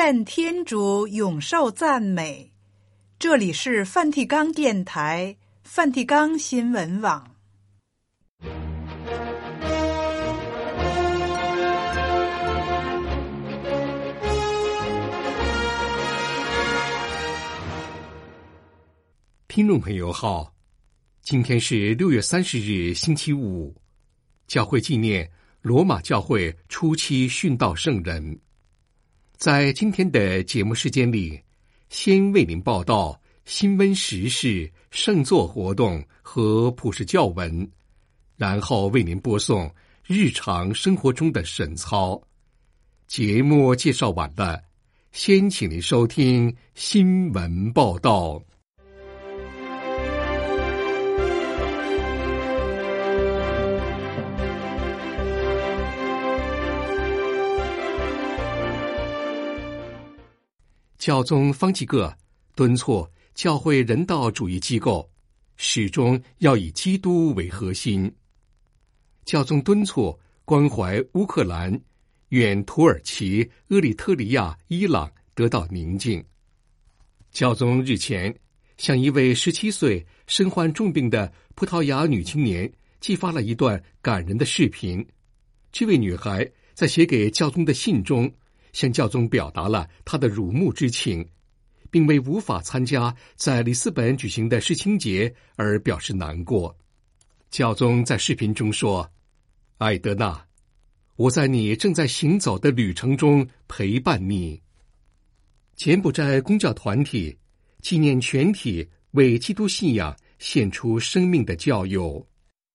愿天主永受赞美。这里是梵蒂冈电台、梵蒂冈新闻网。 听众朋友好，今天是6月30日星期五，教会纪念罗马教会初期殉道圣人。在今天的节目时间里，先为您报道新闻时事、圣座活动和普世教文，然后为您播送日常生活中的神操。节目介绍完了，先请您收听新闻报道。教宗方济各敦促教会人道主义机构始终要以基督为核心。教宗敦促关怀乌克兰，愿土耳其、厄立特里亚、伊朗得到宁静。教宗日前向一位17岁身患重病的葡萄牙女青年寄发了一段感人的视频。这位女孩在写给教宗的信中向教宗表达了他的辱慕之情，并为无法参加在里斯本举行的世青节而表示难过。教宗在视频中说：“艾德娜，我在你正在行走的旅程中陪伴你。”柬埔寨公教团体纪念全体为基督信仰献出生命的教友。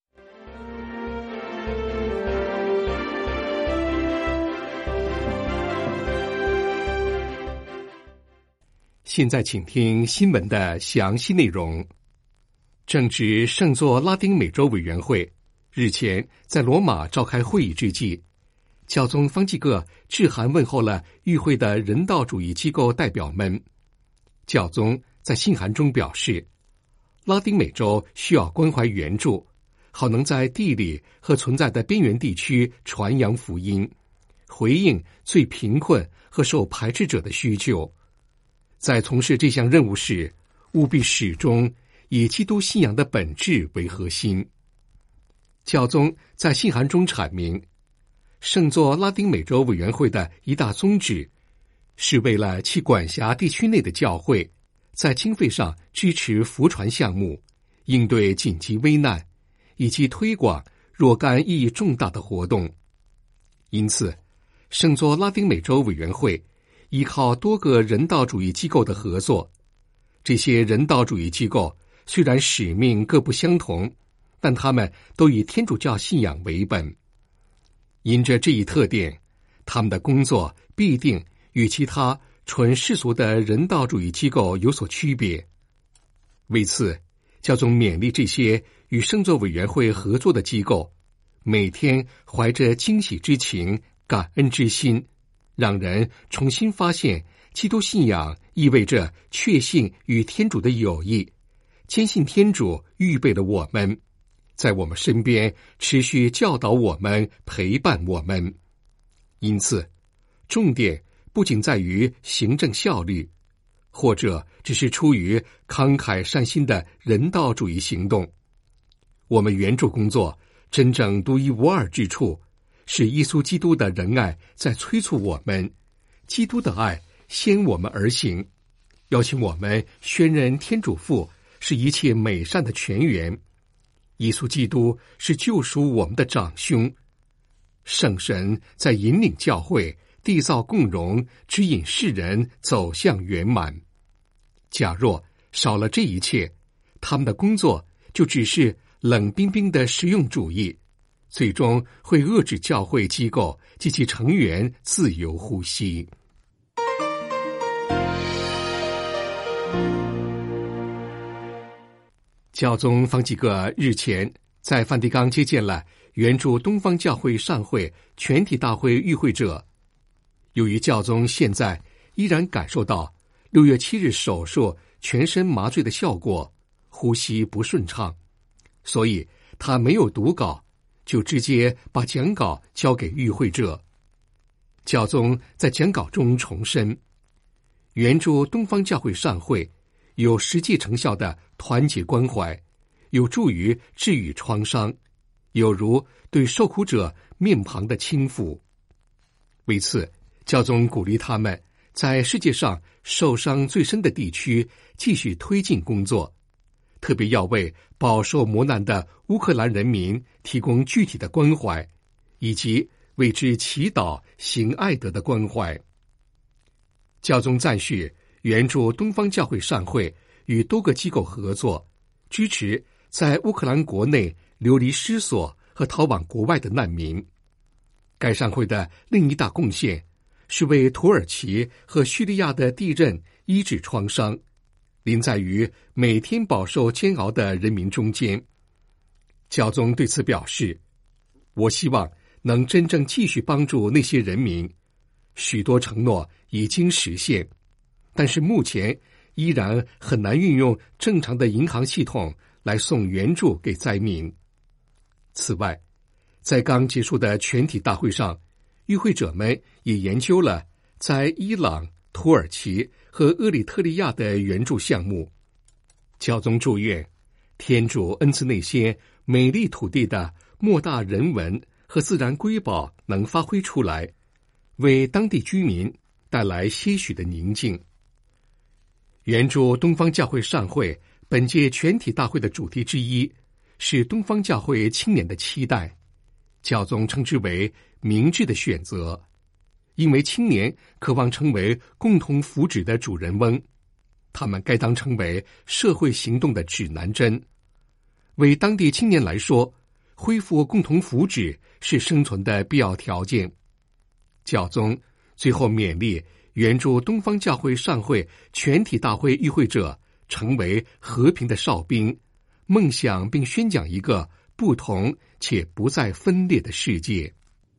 现在请听新闻的详细内容。正值圣座拉丁美洲委员会日前在罗马召开会议之际，教宗方济各致函问候了与会的人道主义机构代表们。教宗在信函中表示，拉丁美洲需要关怀援助，好能在地理和存在的边缘地区传扬福音，回应最贫困和受排斥者的需求。在从事这项任务时，务必始终以基督信仰的本质为核心。教宗在信函中阐明，圣座拉丁美洲委员会的一大宗旨是为了其管辖地区内的教会在经费上支持福传项目，应对紧急危难，以及推广若干意义重大的活动。因此，圣座拉丁美洲委员会依靠多个人道主义机构的合作。这些人道主义机构虽然使命各不相同，但他们都以天主教信仰为本。因着这一特点，他们的工作必定与其他纯世俗的人道主义机构有所区别。为此，教宗勉励这些与圣座委员会合作的机构，每天怀着惊喜之情、感恩之心，让人重新发现基督信仰意味着确信与天主的友谊，坚信天主预备了我们，在我们身边持续教导我们、陪伴我们。因此，重点不仅在于行政效率，或者只是出于慷慨善心的人道主义行动。我们援助工作真正独一无二之处，是耶稣基督的仁爱在催促我们，基督的爱先我们而行，邀请我们宣认天主父是一切美善的泉源，耶稣基督是救赎我们的长兄，圣神在引领教会缔造共荣，指引世人走向圆满。假若少了这一切，他们的工作就只是冷冰冰的实用主义，最终会遏制教会机构及其成员自由呼吸。教宗方济各日前在梵蒂冈接见了援助东方教会善会全体大会与会者。由于教宗现在依然感受到6月7日手术全身麻醉的效果，呼吸不顺畅，所以他没有读稿，就直接把讲稿交给与会者。教宗在讲稿中重申， 援助东方教会上会有实际成效的团结关怀，有助于治愈创伤，有如对受苦者面庞的倾覆。为此，教宗鼓励他们在世界上受伤最深的地区继续推进工作，特别要为饱受磨难的乌克兰人民提供具体的关怀，以及为之祈祷行爱德的关怀。教宗赞许援助东方教会上会与多个机构合作，支持在乌克兰国内流离失所和逃往国外的难民。该上会的另一大贡献是为土耳其和叙利亚的地震医治创伤，临在于每天饱受煎熬的人民中间。教宗对此表示，我希望能真正继续帮助那些人民，许多承诺已经实现，但是目前依然很难运用正常的银行系统来送援助给灾民。此外，在刚结束的全体大会上，与会者们也研究了在伊朗、土耳其和厄里特利亚的援助项目。教宗祝愿天主恩赐那些美丽土地的莫大人文和自然瑰宝能发挥出来，为当地居民带来些许的宁静。援助东方教会上会本届全体大会的主题之一是东方教会青年的期待，教宗称之为明智的选择，因为青年渴望成为共同福祉的主人翁，他们该当成为社会行动的指南针。为当地青年来说，恢复共同福祉是生存的必要条件。教宗最后勉励援助东方教会上会全体大会与会者成为和平的哨兵，梦想并宣讲一个不同且不再分裂的世界。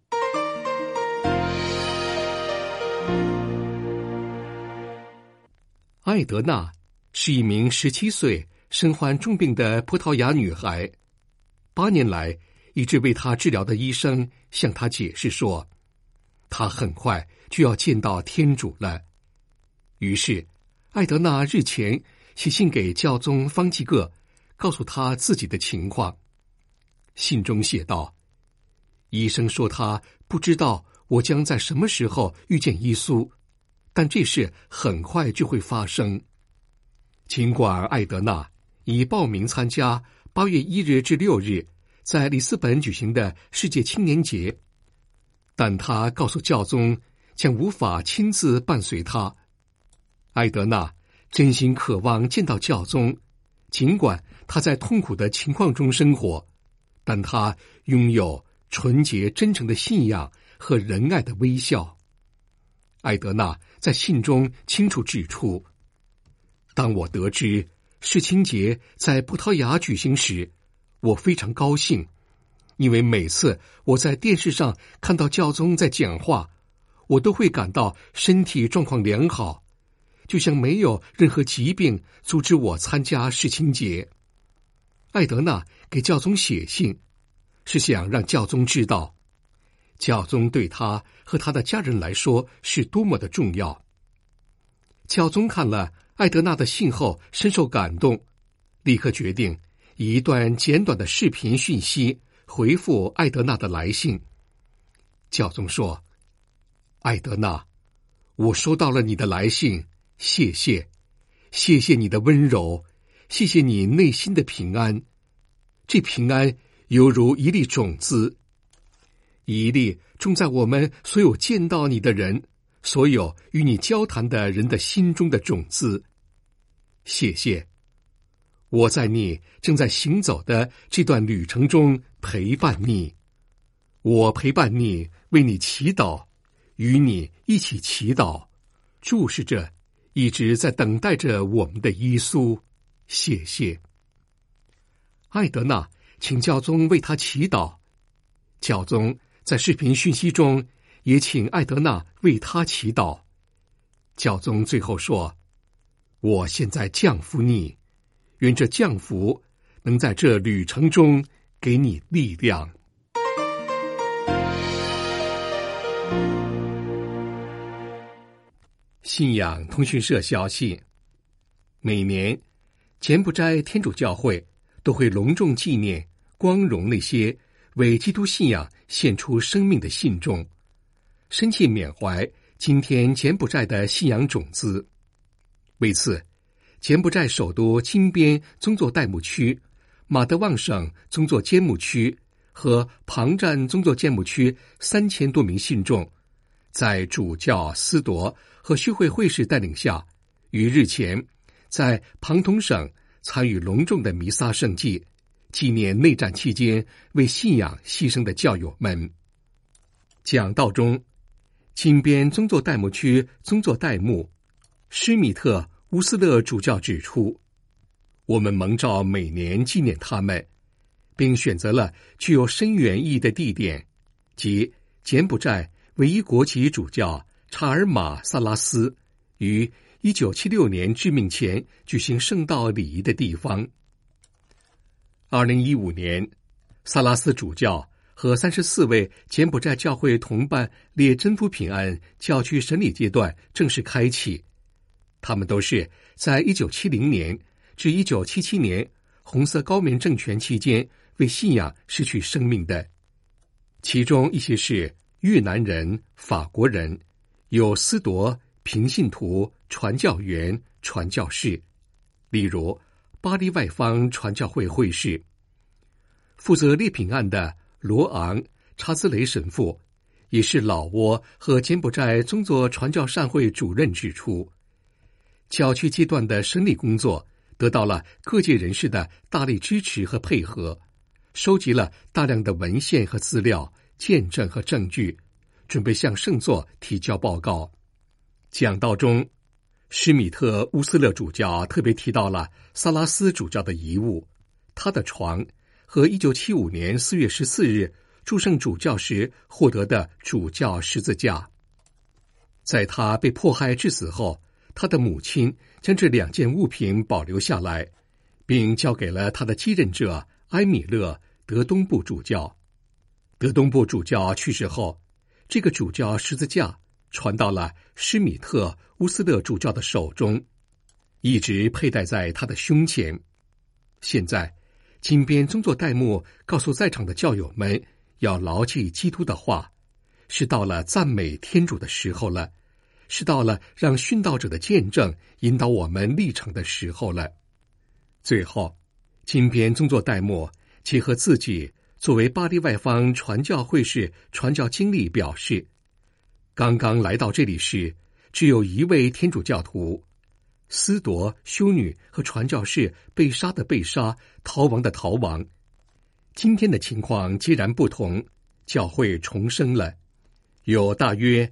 艾德娜是一名17岁身患重病的葡萄牙女孩。8年来一直为她治疗的医生向她解释说，她很快就要见到天主了。于是艾德娜日前写信给教宗方济各，告诉他自己的情况。信中写道，医生说他不知道我将在什么时候遇见耶稣，但这事很快就会发生。尽管艾德娜已报名参加8月1日至6日在里斯本举行的世界青年节，但他告诉教宗将无法亲自伴随他。艾德娜真心渴望见到教宗，尽管他在痛苦的情况中生活，但他拥有纯洁真诚的信仰和仁爱的微笑。艾德娜在信中清楚指出，当我得知世青节在葡萄牙举行时，我非常高兴，因为每次我在电视上看到教宗在讲话，我都会感到身体状况良好，就像没有任何疾病阻止我参加世青节。艾德娜给教宗写信，是想让教宗知道，教宗对他和他的家人来说是多么的重要。教宗看了艾德娜的信后深受感动，立刻决定以一段简短的视频讯息回复艾德娜的来信。教宗说，艾德娜，我收到了你的来信，谢谢，谢谢你的温柔，谢谢你内心的平安。这平安犹如一粒种子，一粒种在我们所有见到你的人，所有与你交谈的人的心中的种子。谢谢，我在你正在行走的这段旅程中陪伴你，我陪伴你，为你祈祷，与你一起祈祷，注视着一直在等待着我们的耶稣。谢谢。艾德娜请教宗为他祈祷，教宗在视频讯息中也请艾德娜为他祈祷。教宗最后说，我现在降服你，愿这降服能在这旅程中给你力量。 信仰通讯社消息，每年柬埔寨天主教会都会隆重纪念光荣那些为基督信仰献出生命的信众，深切缅怀今天柬埔寨的信仰种子。为此，柬埔寨首都金边宗座代牧区、马德旺省宗座监牧区和庞占宗座监牧区3000多名信众，在主教司铎和修会会士带领下，于日前在庞统省参与隆重的弥撒圣祭，纪念内战期间为信仰牺牲的教友们。讲道中，金边宗座代牧区宗座代牧施米特乌斯勒主教指出，我们蒙召每年纪念他们，并选择了具有深远意义的地点，即柬埔寨唯一国籍主教查尔马萨拉斯于1976年致命前举行圣道礼仪的地方。2015年，萨拉斯主教和34位柬埔寨教会同伴列真福品案教区审理阶段正式开启。他们都是在1970年至1977年红色高棉政权期间为信仰失去生命的，其中一些是越南人、法国人，有司铎、平信徒、传教员、传教士，例如巴黎外方传教会会士。负责列品案的罗昂·查兹雷神父，也是老挝和柬埔寨宗座传教善会主任指出，教区阶段的审理工作得到了各界人士的大力支持和配合，收集了大量的文献和资料、见证和证据，准备向圣座提交报告。讲道中，施米特乌斯勒主教特别提到了萨拉斯主教的遗物，他的床和1975年4月14日祝圣主教时获得的主教十字架。在他被迫害致死后，他的母亲将这2件物品保留下来，并交给了他的继任者埃米勒·德东布主教。德东布主教去世后，这个主教十字架传到了施米特乌斯勒主教的手中，一直佩戴在他的胸前。现在，金边宗座代牧告诉在场的教友们，要牢记基督的话，是到了赞美天主的时候了，是到了让殉道者的见证引导我们历程的时候了。最后，金边宗座代牧结合自己作为巴黎外方传教会士传教经历表示，刚刚来到这里时，只有1位天主教徒，司铎、修女和传教士被杀的被杀，逃亡的逃亡。今天的情况截然不同，教会重生了，有大约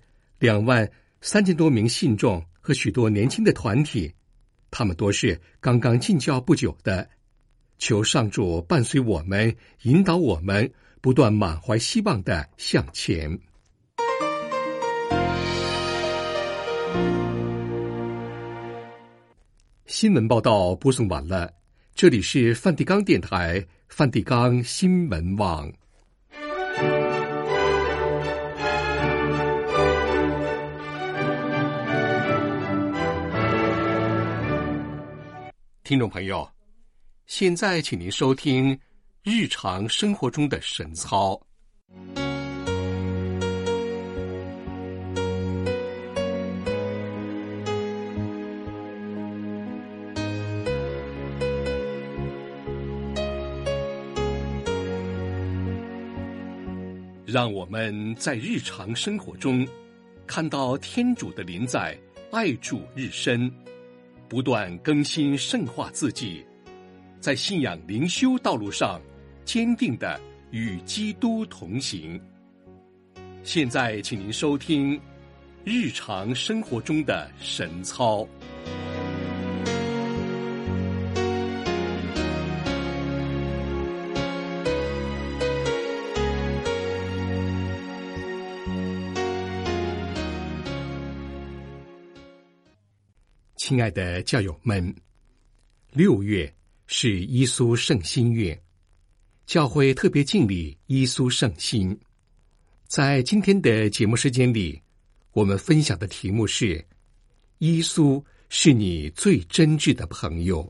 23000多名信众和许多年轻的团体，他们多是刚刚进教不久的。求上主伴随我们，引导我们，不断满怀希望地向前。新闻报道播送完了，这里是梵蒂冈电台梵蒂冈新闻网。听众朋友，现在请您收听日常生活中的神操。让我们在日常生活中看到天主的临在，爱主日深，不断更新圣化自己，在信仰灵修道路上坚定地与基督同行。现在请您收听日常生活中的神操。亲爱的教友们，6月是伊苏圣心月，教会特别敬礼伊苏圣心。在今天的节目时间里，我们分享的题目是耶稣是你最真挚的朋友。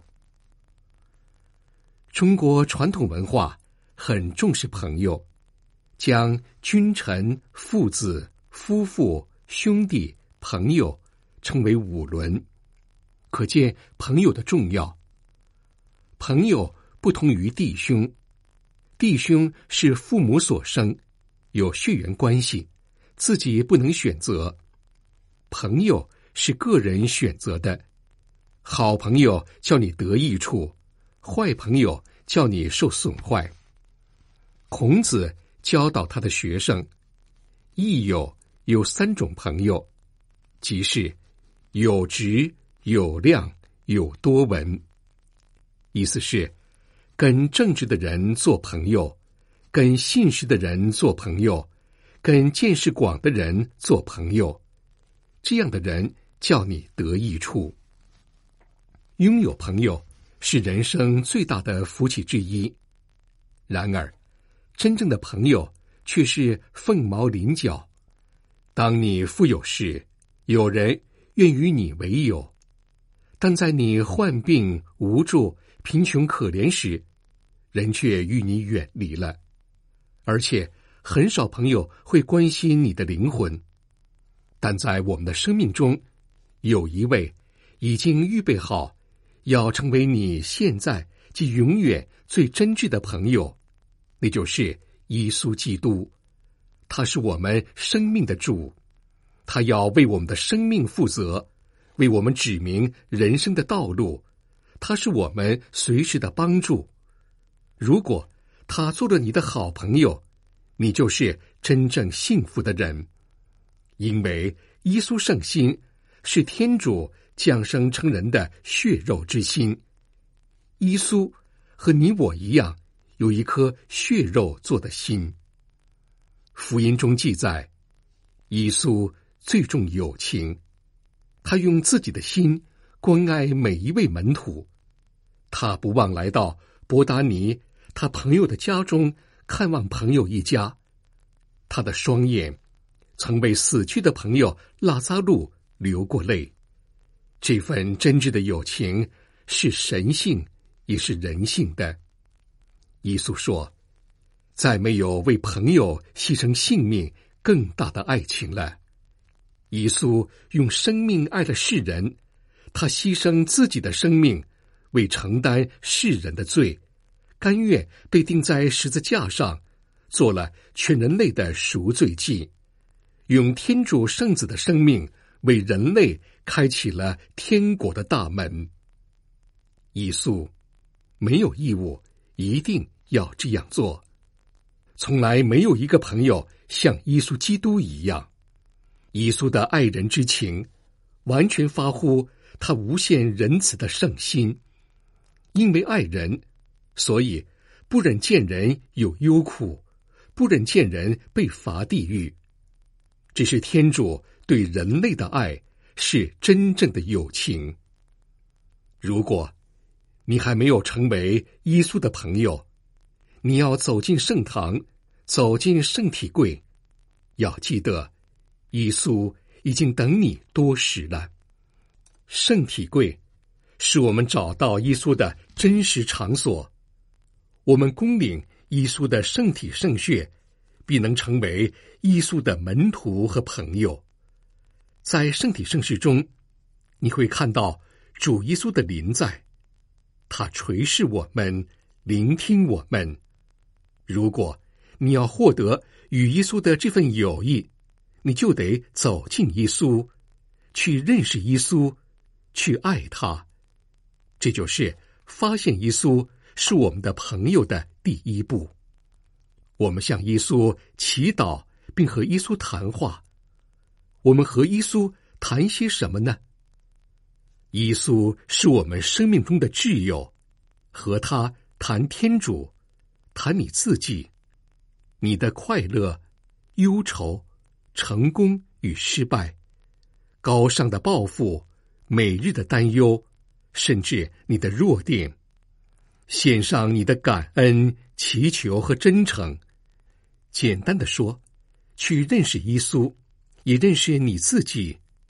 中国传统文化很重视朋友，将君臣、父子、夫妇、兄弟、朋友称为五伦，可见朋友的重要。朋友不同于弟兄，弟兄是父母所生，有血缘关系，自己不能选择。朋友是个人选择的，好朋友叫你得益处，坏朋友叫你受损坏。孔子教导他的学生，益友有3种朋友，即是有直、有量、有多闻。意思是，跟正直的人做朋友，跟信实的人做朋友，跟见识广的人做朋友，这样的人叫你得益处。拥有朋友是人生最大的福气之一，然而真正的朋友却是凤毛麟角。当你富有时，有人愿与你为友，但在你患病无助、贫穷可怜时，人却与你远离了。而且很少朋友会关心你的灵魂。但在我们的生命中，有一位已经预备好要成为你现在及永远最真挚的朋友，那就是耶稣基督。他是我们生命的主，他要为我们的生命负责，为我们指明人生的道路。他是我们随时的帮助。如果他做了你的好朋友，你就是真正幸福的人。因为耶稣圣心是天主降生成人的血肉之心。耶稣和你我一样，有一颗血肉做的心。福音中记载，耶稣最重友情，他用自己的心关爱每一位门徒。他不忘来到伯达尼他朋友的家中看望朋友一家，他的双眼曾为死去的朋友拉撒路流过泪。这份真挚的友情是神性也是人性的。耶稣说，再没有为朋友牺牲性命更大的爱情了。耶稣用生命爱了世人，他牺牲自己的生命，为承担世人的罪，甘愿被钉在十字架上，做了全人类的赎罪祭，用天主圣子的生命为人类开启了天国的大门。耶稣没有义务一定要这样做，从来没有一个朋友像耶稣基督一样。耶稣的爱人之情完全发乎他无限仁慈的圣心，因为爱人，所以不忍见人有忧苦，不忍见人被罚地狱。这是天主对人类的爱，是真正的友情。如果你还没有成为耶稣的朋友，你要走进圣堂，走进圣体柜，要记得耶稣已经等你多时了。圣体柜是我们找到耶稣的真实场所，我们恭领耶稣的圣体圣血，必能成为耶稣的门徒和朋友。在圣体圣事中，你会看到主耶稣的临在，他垂视我们，聆听我们。如果你要获得与耶稣的这份友谊，你就得走进耶稣，去认识耶稣，去爱他。这就是发现耶稣是我们的朋友的第一步。我们向耶稣祈祷，并和耶稣谈话。我们和耶稣谈些什么呢？耶稣是我们生命中的挚友，和他谈天主，谈你自己，你的快乐、忧愁、成功与失败，高尚的抱负，每日的担忧，甚至你的弱点，献上你的感恩、祈求和真诚。简单的说，去认识耶稣，也认识你自己，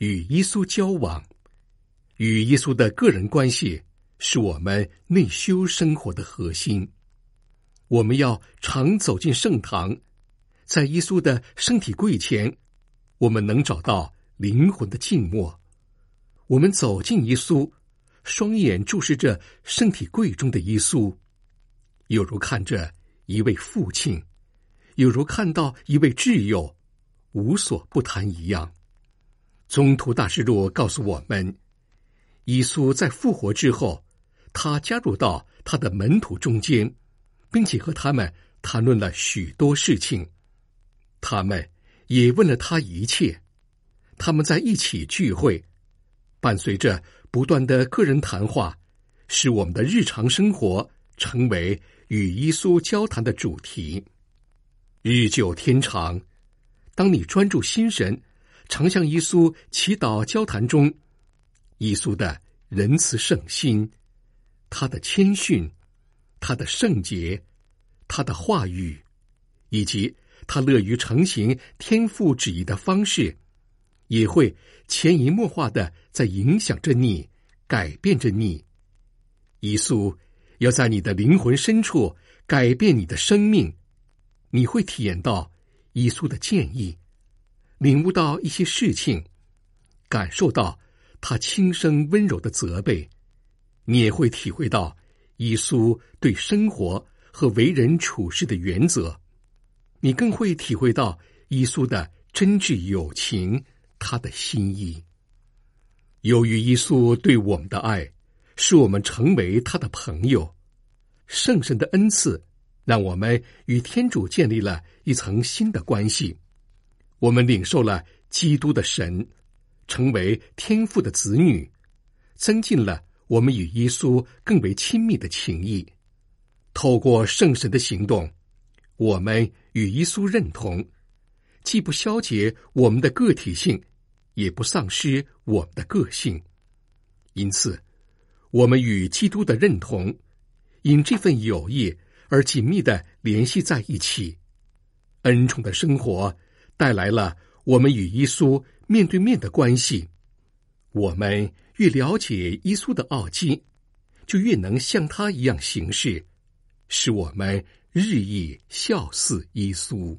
与耶稣交往，与耶稣的个人关系是我们内修生活的核心。我们要常走进圣堂，在耶稣的身体柜前，我们能找到灵魂的静默。我们走进耶稣，双眼注视着身体柜中的耶稣，有如看着一位父亲，有如看到一位挚友，无所不谈一样。宗徒大事录告诉我们，耶稣在复活之后，他加入到他的门徒中间，并且和他们谈论了许多事情。他们也问了他一切。他们在一起聚会，伴随着不断的个人谈话，使我们的日常生活成为与耶稣交谈的主题。日久天长，当你专注心神，常向耶稣祈祷交谈中，耶稣的仁慈圣心，他的谦逊，他的圣洁，他的话语，以及他乐于成行天父旨意的方式，也会潜移默化的在影响着你，改变着你。耶稣要在你的灵魂深处改变你的生命，你会体验到耶稣的建议，领悟到一些事情，感受到他轻声温柔的责备，你也会体会到耶稣对生活和为人处事的原则，你更会体会到耶稣的真挚友情，他的心意。由于耶稣对我们的爱，使我们成为他的朋友。圣神的恩赐让我们与天主建立了一层新的关系，我们领受了基督的神，成为天父的子女，增进了我们与耶稣更为亲密的情谊。透过圣神的行动，我们与耶稣认同，既不消解我们的个体性，也不丧失我们的个性。因此，我们与基督的认同，因这份友谊而紧密地联系在一起。恩宠的生活带来了我们与耶稣面对面的关系。我们越了解耶稣的奥迹，就越能像他一样行事，使我们日益效似耶稣。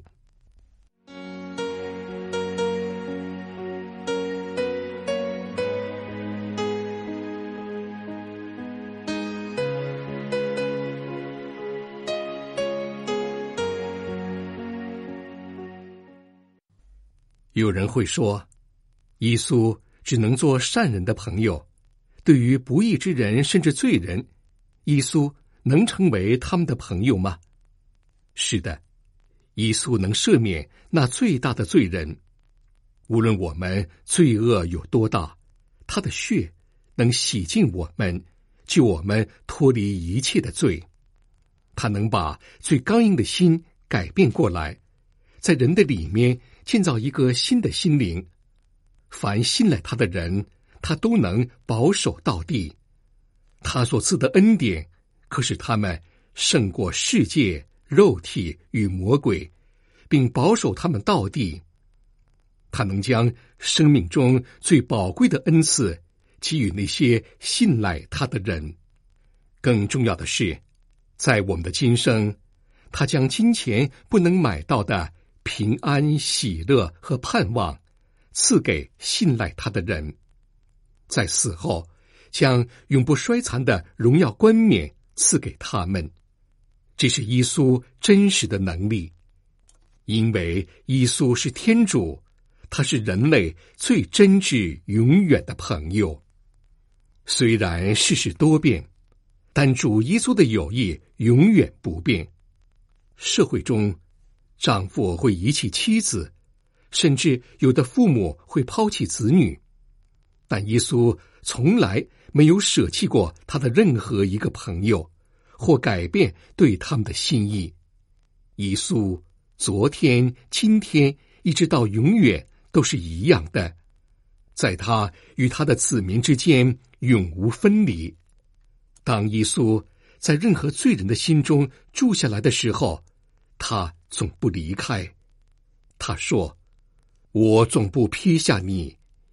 有人会说，耶稣只能做善人的朋友，对于不义之人甚至罪人，耶稣能成为他们的朋友吗？是的，耶稣能赦免那最大的罪人。无论我们罪恶有多大，他的血能洗净我们，救我们脱离一切的罪。他能把最刚硬的心改变过来，在人的里面建造一个新的心灵。凡信赖他的人，他都能保守到底。他所赐的恩典可使他们胜过世界、肉体与魔鬼，并保守他们到底。他能将生命中最宝贵的恩赐给予那些信赖他的人。更重要的是，在我们的今生，他将金钱不能买到的平安、喜乐和盼望赐给信赖他的人，在死后将永不衰残的荣耀冠冕赐给他们。这是耶稣真实的能力，因为耶稣是天主，他是人类最真挚永远的朋友。虽然世事多变，但主耶稣的友谊永远不变。社会中，丈夫会遗弃妻子，甚至有的父母会抛弃子女，但耶稣从来没有舍弃过他的任何一个朋友，或改变对他们的心意。耶稣昨天、今天一直到永远都是一样的，在他与他的子民之间永无分离。当耶稣在任何罪人的心中住下来的时候，他总不离开。他说，我总不撇下你，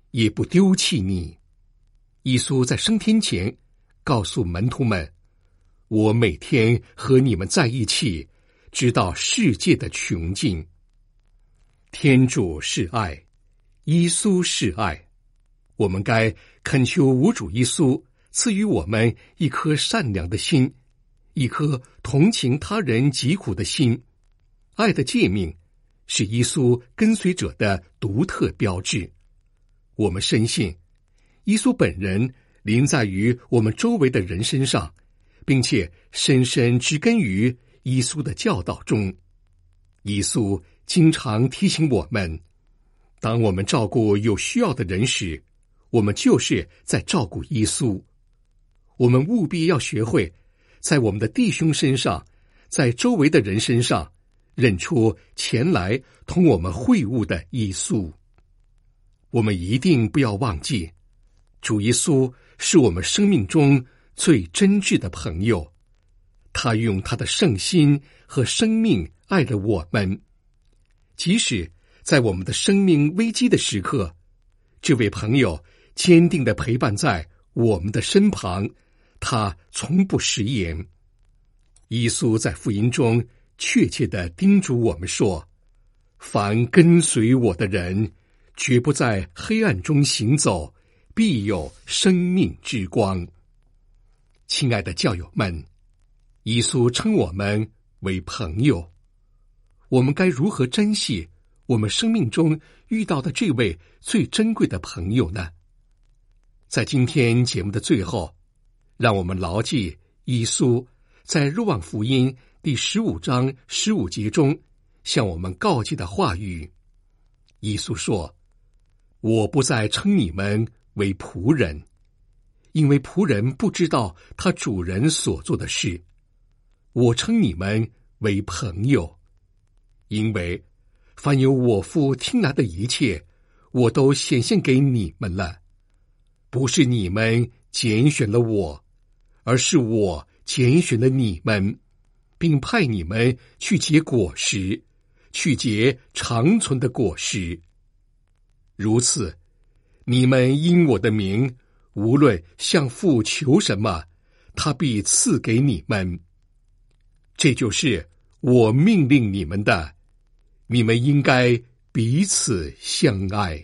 也不丢弃你。耶稣在升天前告诉门徒们，我每天和你们在一起，直到世界的穷尽。天主是爱，耶稣是爱，我们该恳求无主耶稣赐予我们一颗善良的心，一颗同情他人疾苦的心。爱的诫命是耶稣跟随者的独特标志。我们深信，耶稣本人临在于我们周围的人身上，并且深深植根于耶稣的教导中。耶稣经常提醒我们，当我们照顾有需要的人时，我们就是在照顾耶稣。我们务必要学会在我们的弟兄身上，在周围的人身上认出前来同我们会晤的耶稣。我们一定不要忘记，主耶稣是我们生命中最真挚的朋友，他用他的圣心和生命爱了我们。即使在我们的生命危机的时刻，这位朋友坚定地陪伴在我们的身旁，他从不食言。耶稣在福音中确切地叮嘱我们说，凡跟随我的人，绝不在黑暗中行走，必有生命之光。亲爱的教友们，耶稣称我们为朋友，我们该如何珍惜我们生命中遇到的这位最珍贵的朋友呢？在今天节目的最后，让我们牢记耶稣在若望福音第15章15节中向我们告诫的话语。耶稣说，我不再称你们为仆人，因为仆人不知道他主人所做的事。我称你们为朋友，因为凡有我父听来的一切，我都显现给你们了。不是你们拣选了我，而是我拣选了你们，并派你们去结果实，去结长存的果实。如此，你们因我的名，无论向父求什么，他必赐给你们。这就是我命令你们的，你们应该彼此相爱。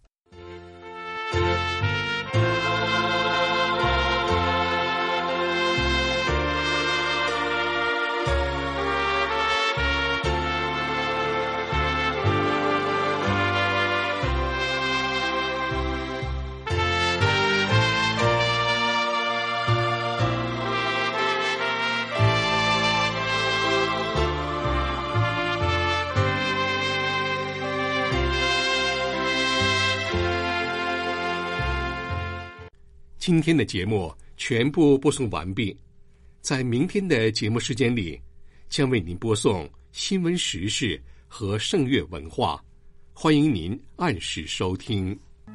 今天的节目全部播送完毕，在明天的节目时间里，将为您播送新闻时事和圣乐文化，欢迎您按时收听。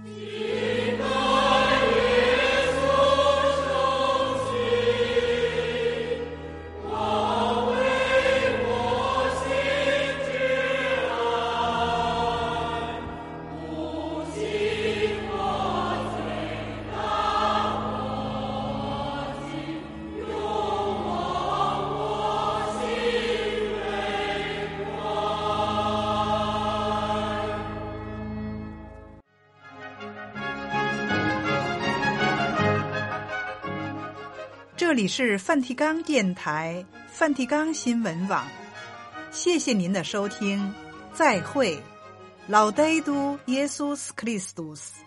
这里是梵蒂冈电台梵蒂冈新闻网，谢谢您的收听，再会，Laudetur Jesus Christus。